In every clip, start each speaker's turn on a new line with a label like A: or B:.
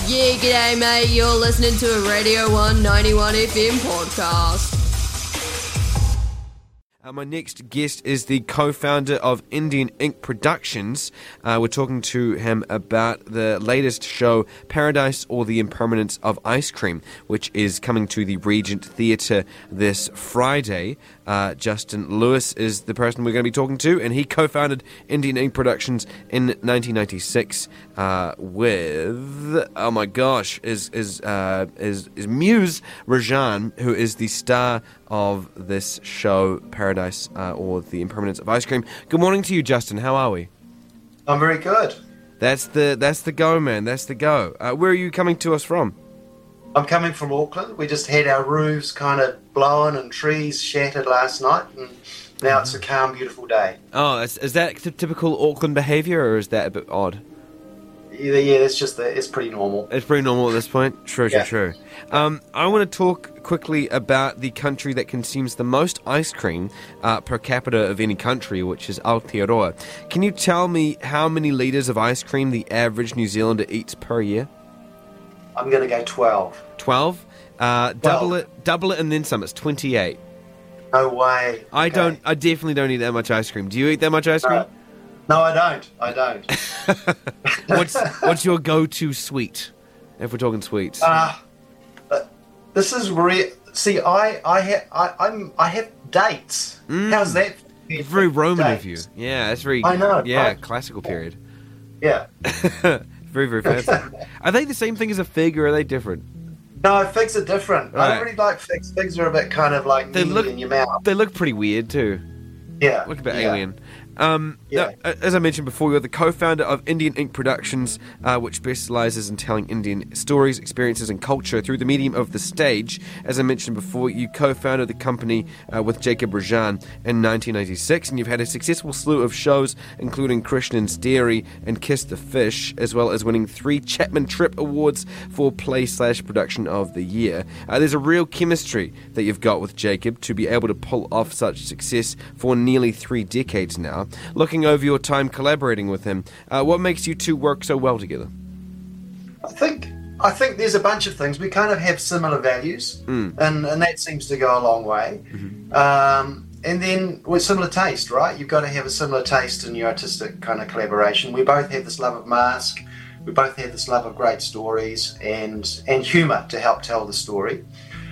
A: Yeah, g'day mate, you're listening to a Radio 191 FM podcast.
B: My next guest is the co-founder of Indian Ink Productions. We're talking to him about the latest show, Paradise or the Impermanence of Ice Cream, which is coming to the Regent Theatre this Friday. Justin Lewis is the person we're going to be talking to, and he co-founded Indian Ink Productions in 1996 with, oh my gosh, is Muse Rajan, who is the star of this show, Paradise or the Impermanence of Ice Cream. Good morning to you, Justin. How are we?
C: I'm very good.
B: That's the go, man. That's the go. Where are you coming to us from?
C: I'm coming from Auckland. We just had our roofs kind of blown and trees shattered last night, and now it's a calm, beautiful day.
B: Oh, is that typical Auckland behaviour, or is that a bit odd?
C: Yeah, it's pretty normal.
B: It's pretty normal at this point? True. I want to talk quickly about the country that consumes the most ice cream per capita of any country, which is Aotearoa. Can you tell me how many litres of ice cream the average New Zealander eats per year?
C: I'm going to go 12.
B: 12? Double it and then some. It's 28.
C: No way.
B: I definitely don't eat that much ice cream. Do you eat that much ice cream?
C: No, I don't.
B: What's your go-to sweet, if we're talking sweets?
C: This is real. See, I have dates. How's that?
B: It's very Roman
C: dates.
B: of you. Yeah, it's very.
C: I know.
B: Yeah,
C: right?
B: classical period.
C: Yeah.
B: Very, very fancy. Are they the same thing as a fig, or are they different?
C: No, figs are different.
B: Right.
C: I don't really like figs. Figs are a bit kind of like meaty in your mouth.
B: They look pretty weird too.
C: Yeah.
B: Look a bit
C: yeah.
B: alien.
C: Yeah.
B: Now, as I mentioned before, you're the co-founder of Indian Ink Productions, which specialises in telling Indian stories, experiences and culture through the medium of the stage. As I mentioned before, you co-founded the company with Jacob Rajan in 1996, and you've had a successful slew of shows, including Krishnan's Dairy and Kiss the Fish, as well as winning 3 Chapman Tripp Awards for Play/Production of the Year. There's a real chemistry that you've got with Jacob to be able to pull off such success for nearly 3 decades now. Looking over your time collaborating with him, what makes you two work so well together?
C: I think there's a bunch of things. We kind of have similar values, and that seems to go a long way. Mm-hmm. And then with similar taste, right? You've got to have a similar taste in your artistic kind of collaboration. We both have this love of mask. We both have this love of great stories and humour to help tell the story.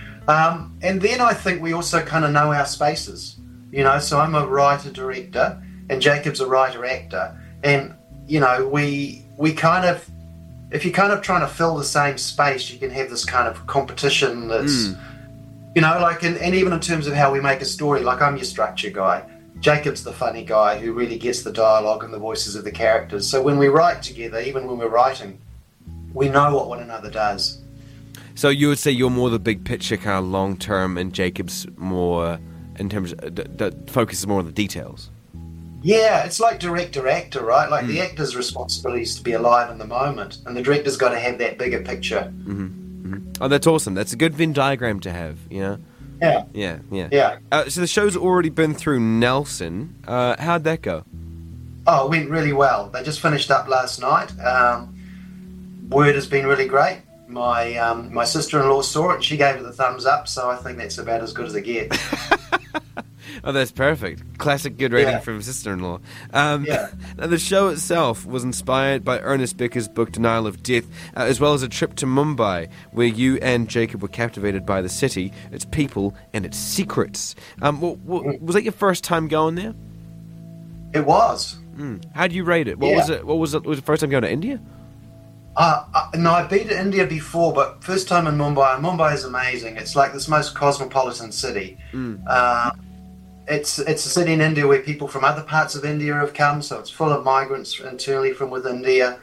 C: And then I think we also kind of know our spaces. You know, so I'm a writer-director, and Jacob's a writer-actor. And, you know, we kind of, if you're kind of trying to fill the same space, you can have this kind of competition that's, you know, like, and even in terms of how we make a story, like I'm your structure guy. Jacob's the funny guy who really gets the dialogue and the voices of the characters. So when we write together, even when we're writing, we know what one another does.
B: So you would say you're more the big picture kind of long-term, and Jacob's more in terms of that focuses more on the details.
C: Yeah, it's like director-actor, right? Like the actor's responsibility is to be alive in the moment, and the director's got to have that bigger picture.
B: Mm-hmm. Mm-hmm. Oh, that's awesome. That's a good Venn diagram to have, you know? Yeah. So the show's already been through Nelson. How'd that go?
C: Oh, it went really well. They just finished up last night. Word has been really great. My sister-in-law saw it, and she gave it the thumbs up, so I think that's about as good as it gets.
B: Oh, that's perfect. Classic good rating from sister-in-law. Now, the show itself was inspired by Ernest Becker's book Denial of Death, as well as a trip to Mumbai, where you and Jacob were captivated by the city, its people, and its secrets. Was that your first time going there?
C: It was.
B: How do you rate it? Was it the first time going to India?
C: No, I've been to India before, but first time in Mumbai. And Mumbai is amazing. It's like this most cosmopolitan city. It's a city in India where people from other parts of India have come, so it's full of migrants internally from within India.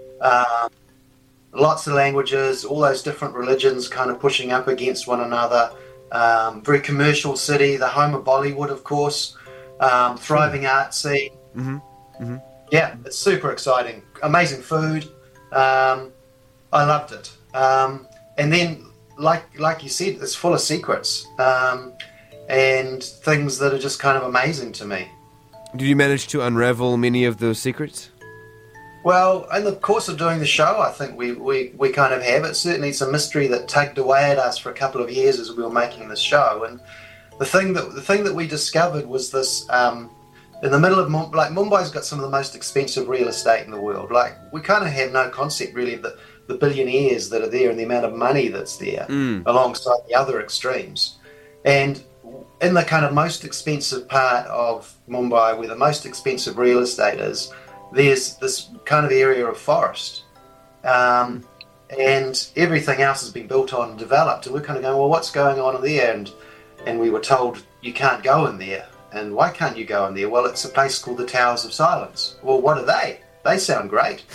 C: Lots of languages, all those different religions kind of pushing up against one another. Very commercial city, the home of Bollywood, of course. Thriving art scene. Yeah, it's super exciting. Amazing food. I loved it. And then, like you said, it's full of secrets and things that are just kind of amazing to me.
B: Did you manage to unravel many of those secrets?
C: Well, in the course of doing the show, I think we kind of have. It's certainly it's a mystery that tugged away at us for a couple of years as we were making this show. And the thing that we discovered was this: in the middle of Mumbai's got some of the most expensive real estate in the world. Like, we kind of have no concept really of the billionaires that are there and the amount of money that's there, alongside the other extremes. And in the kind of most expensive part of Mumbai, where the most expensive real estate is, there's this kind of area of forest, and everything else has been built on and developed. And we're kind of going, well, what's going on in there? And we were told, you can't go in there. And why can't you go in there? Well, it's a place called the Towers of Silence. Well, what are they? They sound great.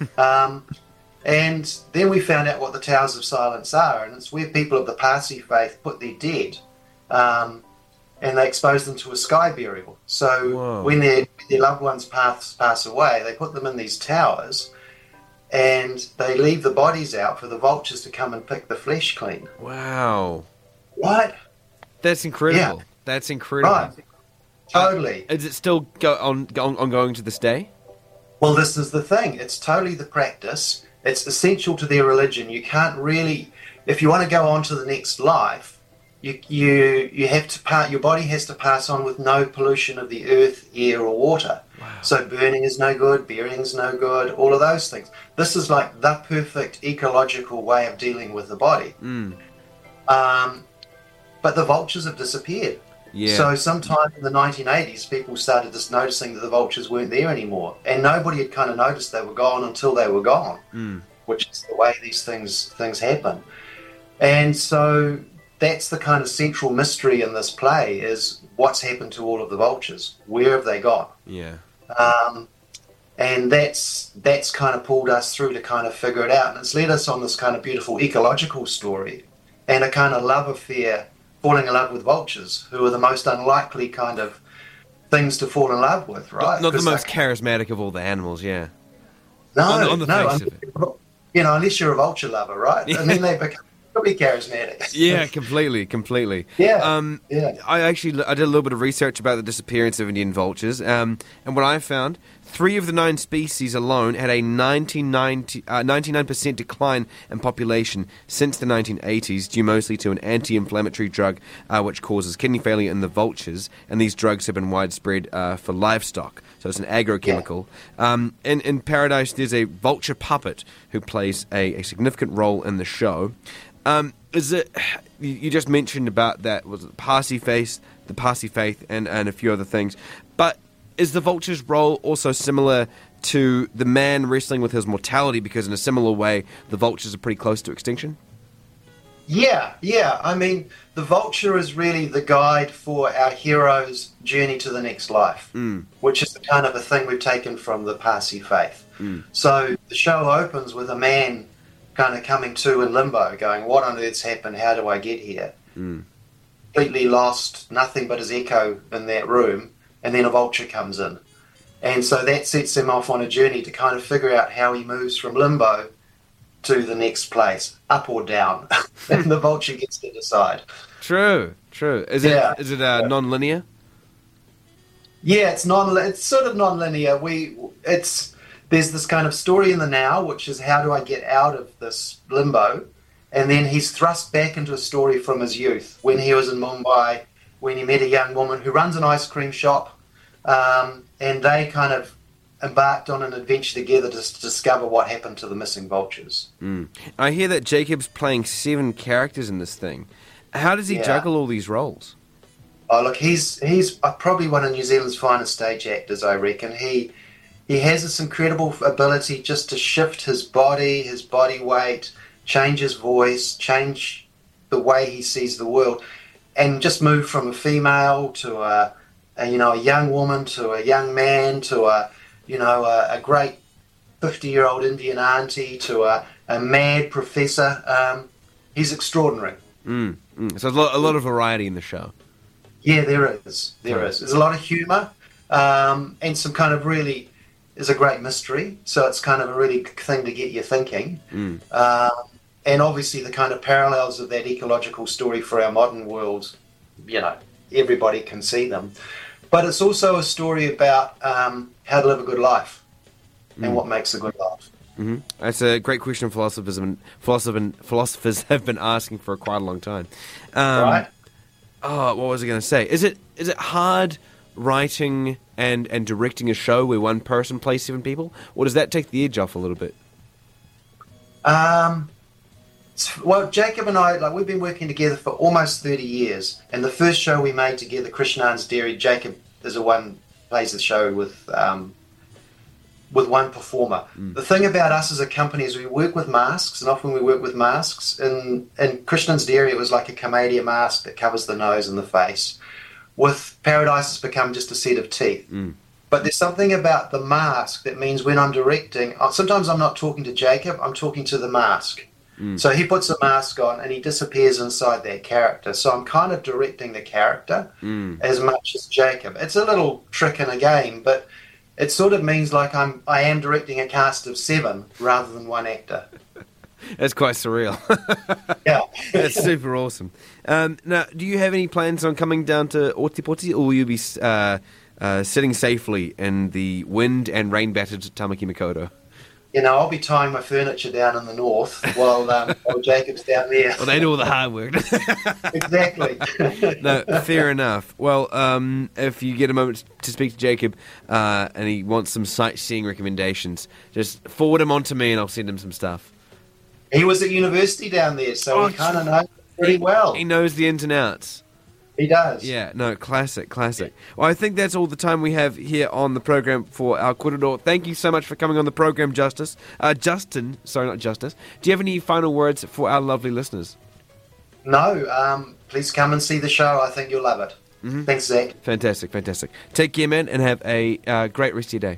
C: And then we found out what the Towers of Silence are, and it's where people of the Parsi faith put their dead, and they expose them to a sky burial. So when their loved ones pass away, they put them in these towers, and they leave the bodies out for the vultures to come and pick the flesh clean.
B: Wow.
C: What?
B: That's incredible.
C: Yeah.
B: That's incredible.
C: Right. Totally.
B: Is it still ongoing to this day?
C: Well, this is the thing. It's totally the practice. It's essential to their religion. You can't really, if you want to go on to the next life, you have to your body has to pass on with no pollution of the earth, air, or water. Wow. So burning is no good, burying is no good, all of those things. This is like the perfect ecological way of dealing with the body. But the vultures have disappeared.
B: Yeah.
C: So sometime in the 1980s, people started just noticing that the vultures weren't there anymore. And nobody had kind of noticed they were gone until they were gone, which is the way these things happen. And so that's the kind of central mystery in this play, is what's happened to all of the vultures? Where have they gone?
B: Yeah.
C: And that's kind of pulled us through to kind of figure it out. And it's led us on this kind of beautiful ecological story and a kind of love affair, falling in love with vultures, who are the most unlikely kind of things to fall in love with, right?
B: Not the most charismatic of all the animals, yeah.
C: No,
B: on the face of it.
C: You know, unless you're a vulture lover, right? And then they become pretty charismatic.
B: Yeah, completely.
C: Yeah, yeah.
B: I did a little bit of research about the disappearance of Indian vultures, and what I found, 3 of the 9 species alone had a 99% decline in population since the 1980s, due mostly to an anti-inflammatory drug which causes kidney failure in the vultures, and these drugs have been widespread for livestock, so it's an agrochemical. Yeah. In Paradise, there's a vulture puppet who plays a significant role in the show. Is it? You just mentioned about that, was it the Parsi faith, and a few other things, but is the vulture's role also similar to the man wrestling with his mortality, because in a similar way the vultures are pretty close to extinction?
C: Yeah. I mean, the vulture is really the guide for our hero's journey to the next life, which is the kind of a thing we've taken from the Parsi faith. So the show opens with a man kind of coming to in limbo, going, what on earth's happened? How do I get here? Completely lost, nothing but his echo in that room. And then a vulture comes in. And so that sets him off on a journey to kind of figure out how he moves from limbo to the next place, up or down. And the vulture gets to decide.
B: True. Is it non-linear?
C: Yeah, it's sort of non-linear. There's this kind of story in the now, which is how do I get out of this limbo? And then he's thrust back into a story from his youth, when he was in Mumbai, when he met a young woman who runs an ice cream shop, and they kind of embarked on an adventure together to discover what happened to the missing vultures.
B: I hear that Jacob's playing 7 characters in this thing. How does he juggle all these roles?
C: Oh, look, he's probably one of New Zealand's finest stage actors, I reckon. He has this incredible ability just to shift his body weight, change his voice, change the way he sees the world, and just move from a female to a young woman to a young man to a great 50-year-old Indian auntie to a mad professor. He's extraordinary.
B: So a lot of variety in the show.
C: Yeah, there is. There's a lot of humour, and some kind of really is a great mystery. So it's kind of a really thing to get you thinking. And obviously the kind of parallels of that ecological story for our modern world, everybody can see them. But it's also a story about how to live a good life. and what makes a good life.
B: Mm-hmm. That's a great question philosophers have been asking for quite a long time.
C: Right?
B: Oh, what was I going to say? Is it hard writing and directing a show where one person plays 7 people, or does that take the edge off a little bit?
C: Well, Jacob and I, we've been working together for almost 30 years, and the first show we made together, Krishnan's Dairy, Jacob is the one plays the show with one performer. The thing about us as a company is we work with masks, and often we work with masks. In Krishnan's Dairy, it was like a Commedia mask that covers the nose and the face. With Paradise, it's become just a set of teeth. But there's something about the mask that means when I'm directing, sometimes I'm not talking to Jacob, I'm talking to the mask. So he puts a mask on and he disappears inside that character. So I'm kind of directing the character as much as Jacob. It's a little trick in a game, but it sort of means like I am directing a cast of 7 rather than 1 actor.
B: That's quite surreal.
C: Yeah.
B: That's super awesome. Now, do you have any plans on coming down to Otepoti, or will you be sitting safely in the wind and rain-battered Tamaki Makaurau?
C: I'll be tying my furniture down in the north while Jacob's down there.
B: Well, they do all the hard work.
C: Exactly.
B: No, fair enough. Well, if you get a moment to speak to Jacob and he wants some sightseeing recommendations, just forward him on to me and I'll send him some stuff.
C: He was at university down there, so he kind of knows pretty well.
B: He knows the ins and outs.
C: He does.
B: Yeah, no, classic. Well, I think that's all the time we have here on the program for our Korero. Thank you so much for coming on the program, Justin. Sorry, not Justice. Do you have any final words for our lovely listeners?
C: No, please come and see the show. I think you'll love it. Thanks, Zach.
B: Fantastic. Take care, man, and have a great rest of your day.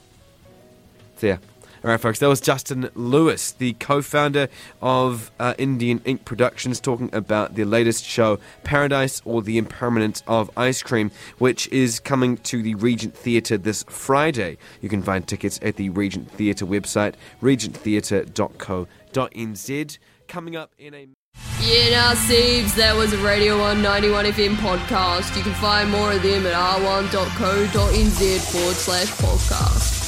B: See ya. All right, folks, that was Justin Lewis, the co-founder of Indian Ink Productions, talking about their latest show, Paradise or the Impermanence of Ice Cream, which is coming to the Regent Theatre this Friday. You can find tickets at the Regent Theatre website, regenttheatre.co.nz. Coming up in a...
A: Yeah, now, Siebes, that was a Radio 191 FM podcast. You can find more of them at r1.co.nz/podcast.